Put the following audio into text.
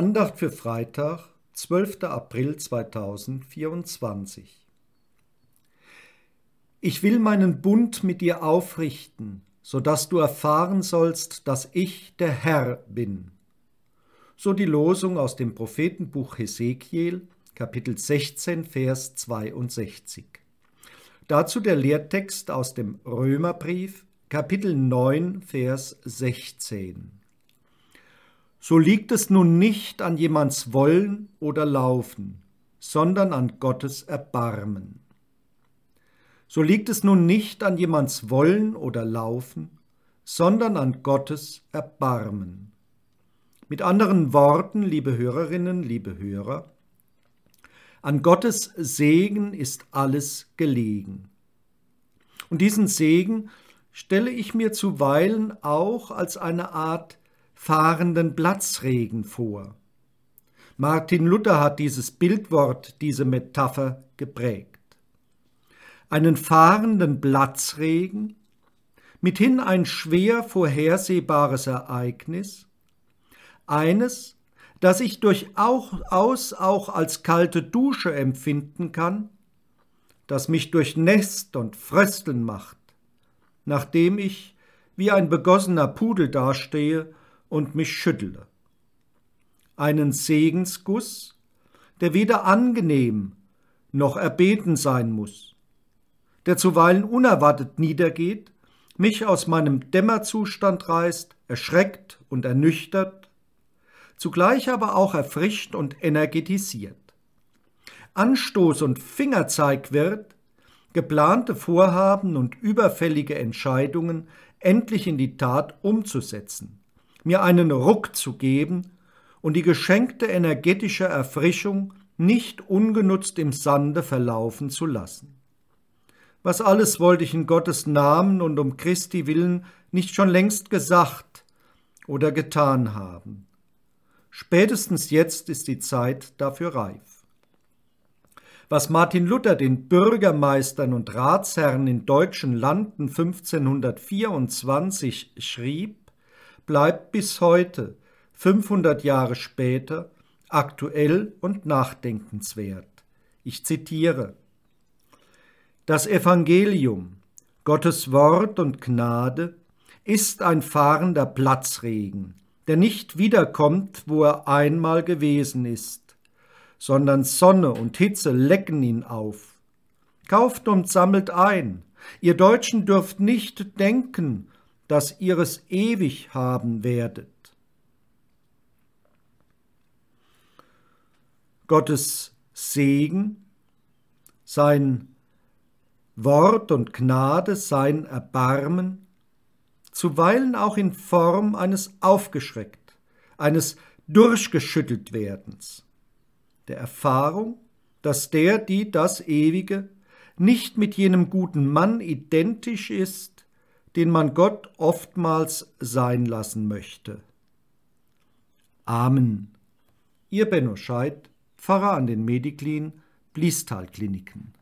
Andacht für Freitag, 12. April 2024. Ich will meinen Bund mit dir aufrichten, so dass du erfahren sollst, dass ich der Herr bin. So die Losung aus dem Prophetenbuch Hesekiel, Kapitel 16, Vers 62. Dazu der Lehrtext aus dem Römerbrief, Kapitel 9, Vers 16. So liegt es nun nicht an jemands Wollen oder Laufen, sondern an Gottes Erbarmen. So liegt es nun nicht an jemands Wollen oder Laufen, sondern an Gottes Erbarmen. Mit anderen Worten, liebe Hörerinnen, liebe Hörer, an Gottes Segen ist alles gelegen. Und diesen Segen stelle ich mir zuweilen auch als eine Art fahrenden Platzregen vor. Martin Luther hat dieses Bildwort, diese Metapher geprägt. Einen fahrenden Platzregen, mithin ein schwer vorhersehbares Ereignis, eines, das ich durchaus auch als kalte Dusche empfinden kann, das mich durchnässt und frösteln macht, nachdem ich wie ein begossener Pudel dastehe und mich schüttle. Einen Segensguss, der weder angenehm noch erbeten sein muss, der zuweilen unerwartet niedergeht, mich aus meinem Dämmerzustand reißt, erschreckt und ernüchtert, zugleich aber auch erfrischt und energetisiert. Anstoß und Fingerzeig wird, geplante Vorhaben und überfällige Entscheidungen endlich in die Tat umzusetzen, mir einen Ruck zu geben und die geschenkte energetische Erfrischung nicht ungenutzt im Sande verlaufen zu lassen. Was alles wollte ich in Gottes Namen und um Christi willen nicht schon längst gesagt oder getan haben. Spätestens jetzt ist die Zeit dafür reif. Was Martin Luther den Bürgermeistern und Ratsherren in deutschen Landen 1524 schrieb, bleibt bis heute, 500 Jahre später, aktuell und nachdenkenswert. Ich zitiere: Das Evangelium, Gottes Wort und Gnade, ist ein fahrender Platzregen, der nicht wiederkommt, wo er einmal gewesen ist, sondern Sonne und Hitze lecken ihn auf. Kauft und sammelt ein, ihr Deutschen dürft nicht denken, dass ihr es ewig haben werdet. Gottes Segen, sein Wort und Gnade, sein Erbarmen, zuweilen auch in Form eines Aufgeschreckt, eines Durchgeschütteltwerdens, der Erfahrung, dass der, die das Ewige, nicht mit jenem guten Mann identisch ist, den man Gott oftmals sein lassen möchte. Amen. Ihr Benno Scheidt, Pfarrer an den Mediklin, Bliestal-Kliniken.